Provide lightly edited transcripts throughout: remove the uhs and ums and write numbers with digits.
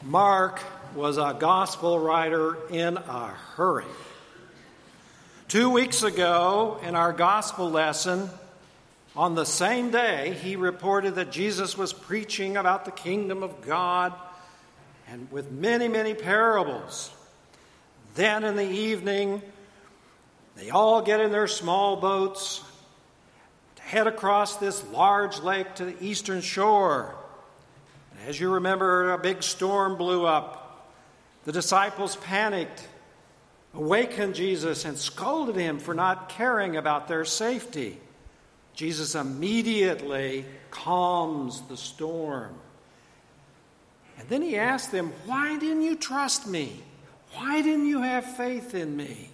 Mark was a gospel writer in a hurry. 2 weeks ago, in our gospel lesson, on the same day, he reported that Jesus was preaching about the kingdom of God and with many, many parables. Then in the evening, they all get in their small boats to head across this large lake to the eastern shore. And as you remember, a big storm blew up. The disciples panicked, awakened Jesus, and scolded him for not caring about their safety. Jesus immediately calms the storm. And then he asked them, "Why didn't you trust me? Why didn't you have faith in me?"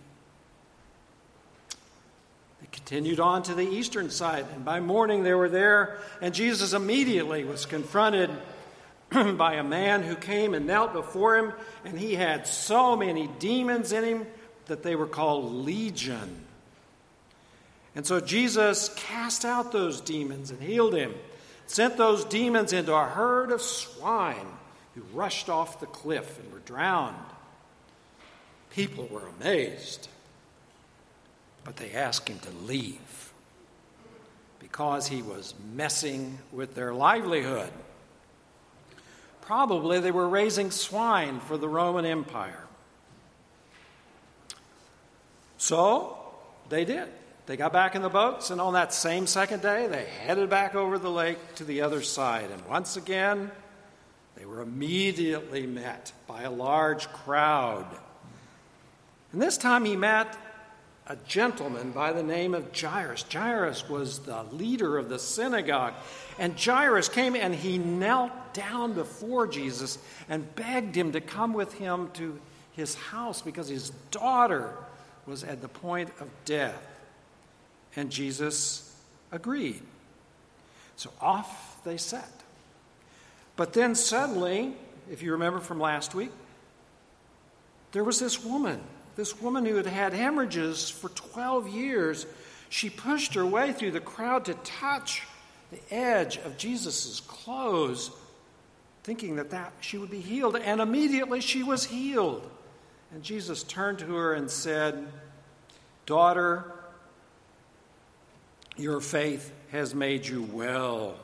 They continued on to the eastern side, and by morning they were there, and Jesus immediately was confronted by a man who came and knelt before him, and he had so many demons in him that they were called legion. And so Jesus cast out those demons and healed him, sent those demons into a herd of swine who rushed off the cliff and were drowned. People were amazed, but they asked him to leave because he was messing with their livelihood. Probably they were raising swine for the Roman Empire. So they did. They got back in the boats, and on that same second day, they headed back over the lake to the other side. And once again, they were immediately met by a large crowd. And this time he met a gentleman by the name of Jairus. Jairus was the leader of the synagogue. And Jairus came and he knelt down before Jesus and begged him to come with him to his house because his daughter was at the point of death. And Jesus agreed. So off they set. But then suddenly, if you remember from last week, there was this woman who had had hemorrhages for 12 years. She pushed her way through the crowd to touch the edge of Jesus' clothes, thinking that she would be healed. And immediately she was healed. And Jesus turned to her and said, "Daughter, your faith has made you well."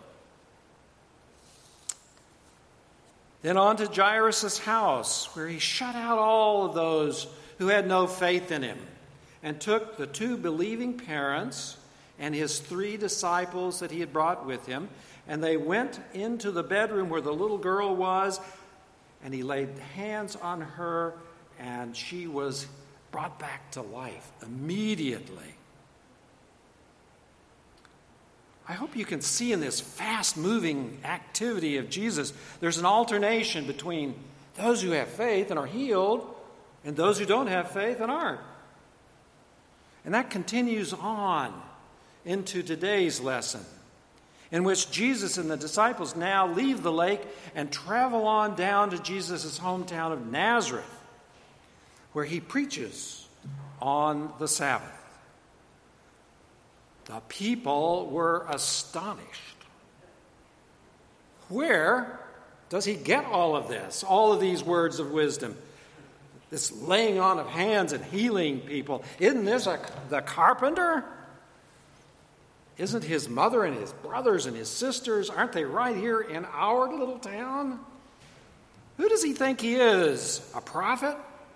Then on to Jairus' house, where he shut out all of those who had no faith in him, and took the 2 believing parents and his 3 disciples that he had brought with him, and they went into the bedroom where the little girl was, and he laid hands on her, and she was brought back to life immediately. I hope you can see in this fast-moving activity of Jesus, there's an alternation between those who have faith and are healed and those who don't have faith and aren't. And that continues on into today's lesson, in which Jesus and the disciples now leave the lake and travel on down to Jesus' hometown of Nazareth, where he preaches on the Sabbath. The people were astonished. Where does he get all of this, all of these words of wisdom? This laying on of hands and healing people. Isn't this the carpenter? Isn't his mother and his brothers and his sisters, aren't they right here in our little town? Who does he think he is? A prophet?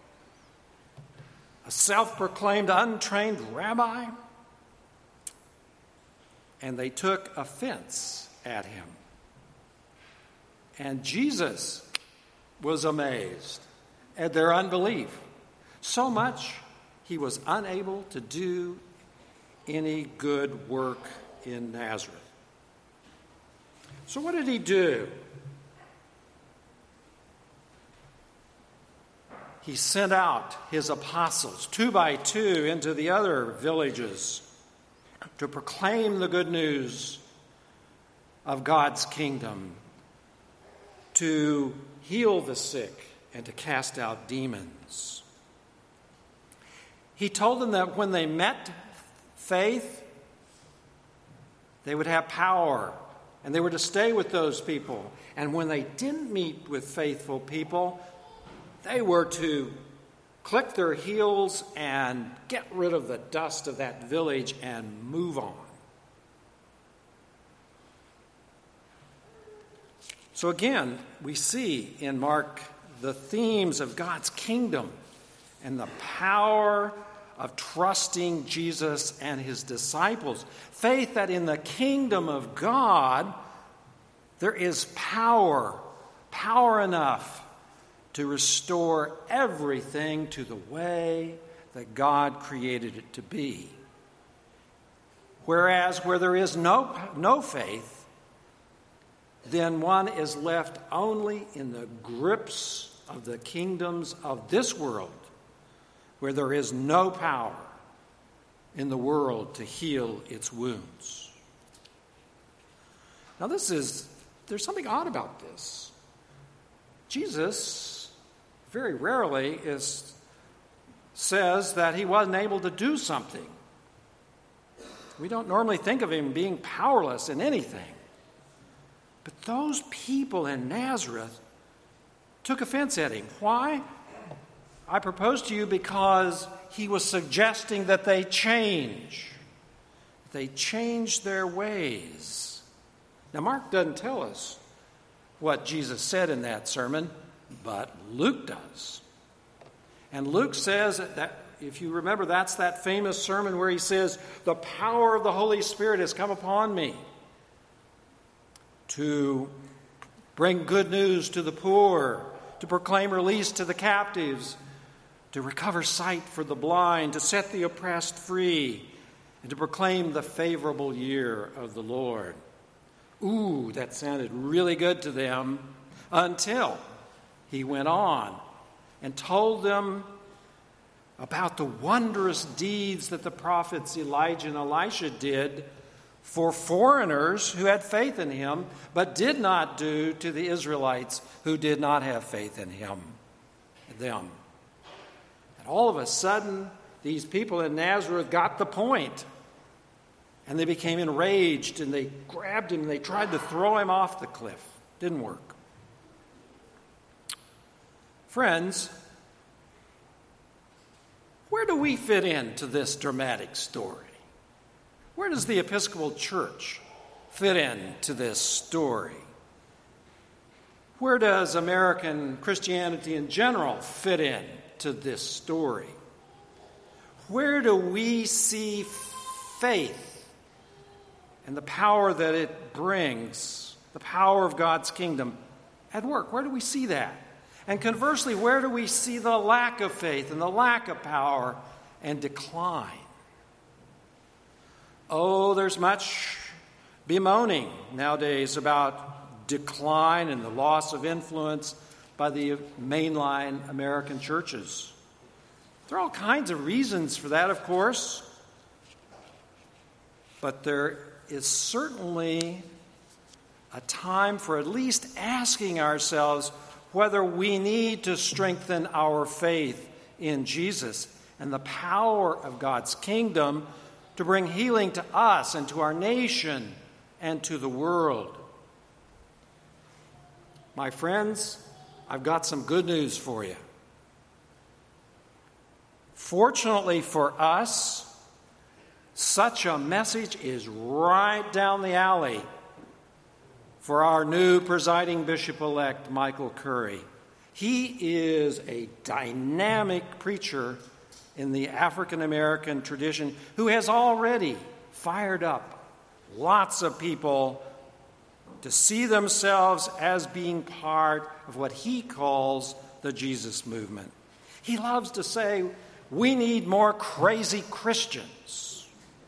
A self-proclaimed untrained rabbi? And they took offense at him. And Jesus was amazed at their unbelief. So much he was unable to do any good work in Nazareth. So what did he do? He sent out his apostles 2 by 2 into the other villages to proclaim the good news of God's kingdom, to heal the sick, and to cast out demons. He told them that when they met faith, they would have power and they were to stay with those people. And when they didn't meet with faithful people, they were to click their heels and get rid of the dust of that village and move on. So again, we see in Mark the themes of God's kingdom and the power of trusting Jesus and his disciples. Faith that in the kingdom of God, there is power enough to restore everything to the way that God created it to be. Whereas where there is no faith, then one is left only in the grips of the kingdoms of this world, where there is no power in the world to heal its wounds. Now there's something odd about this. Jesus very rarely says that he wasn't able to do something. We don't normally think of him being powerless in anything. But those people in Nazareth took offense at him. Why? I propose to you because he was suggesting that they change. They change their ways. Now, Mark doesn't tell us what Jesus said in that sermon, but Luke does. And Luke says that, if you remember, that's that famous sermon where he says, "The power of the Holy Spirit has come upon me to bring good news to the poor, to proclaim release to the captives, to recover sight for the blind, to set the oppressed free, and to proclaim the favorable year of the Lord." Ooh, that sounded really good to them until he went on and told them about the wondrous deeds that the prophets Elijah and Elisha did for foreigners who had faith in him, but did not do to the Israelites who did not have faith in them. And all of a sudden, these people in Nazareth got the point, and they became enraged, and they grabbed him, and they tried to throw him off the cliff. Didn't work. Friends, where do we fit into this dramatic story? Where does the Episcopal Church fit into this story? Where does American Christianity in general fit into this story? Where do we see faith and the power that it brings, the power of God's kingdom, at work? Where do we see that? And conversely, where do we see the lack of faith and the lack of power and decline? Oh, there's much bemoaning nowadays about decline and the loss of influence by the mainline American churches. There are all kinds of reasons for that, of course, but there is certainly a time for at least asking ourselves whether we need to strengthen our faith in Jesus and the power of God's kingdom to bring healing to us and to our nation and to the world. My friends, I've got some good news for you. Fortunately for us, such a message is right down the alley for our new presiding bishop-elect, Michael Curry. He is a dynamic preacher in the African-American tradition who has already fired up lots of people to see themselves as being part of what he calls the Jesus movement. He loves to say, we need more crazy Christians.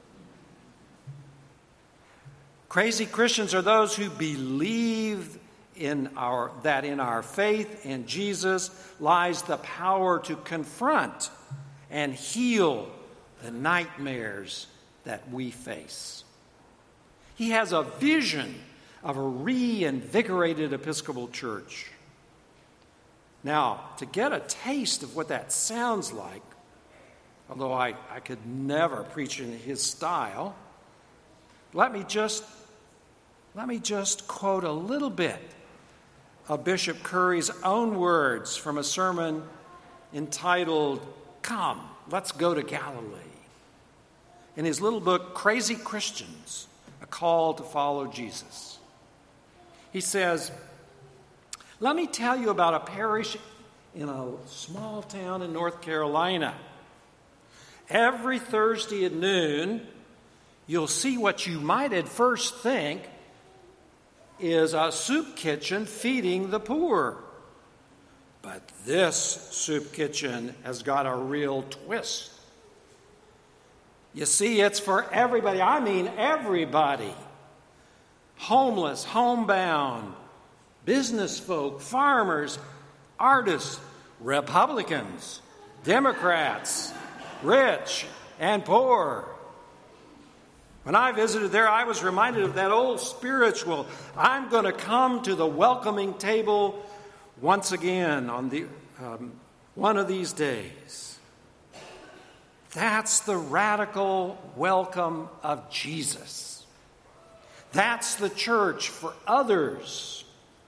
Crazy Christians are those who believe that in our faith in Jesus lies the power to confront and heal the nightmares that we face. He has a vision of a reinvigorated Episcopal Church. Now, to get a taste of what that sounds like, although I could never preach in his style, let me just Let me just quote a little bit of Bishop Curry's own words from a sermon entitled, "Come, Let's Go to Galilee," in his little book, Crazy Christians, A Call to Follow Jesus. He says, "Let me tell you about a parish in a small town in North Carolina. Every Thursday at noon, you'll see what you might at first think is a soup kitchen feeding the poor. But this soup kitchen has got a real twist. You see, it's for everybody. I mean everybody. Homeless, homebound, business folk, farmers, artists, Republicans, Democrats, rich and poor. When I visited there, I was reminded of that old spiritual, I'm going to come to the welcoming table once again on the one of these days. That's the radical welcome of Jesus. That's the church for others.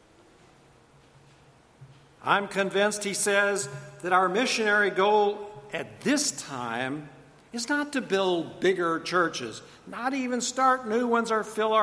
I'm convinced, he says, that our missionary goal at this time is not to build bigger churches, not even start new ones or fill our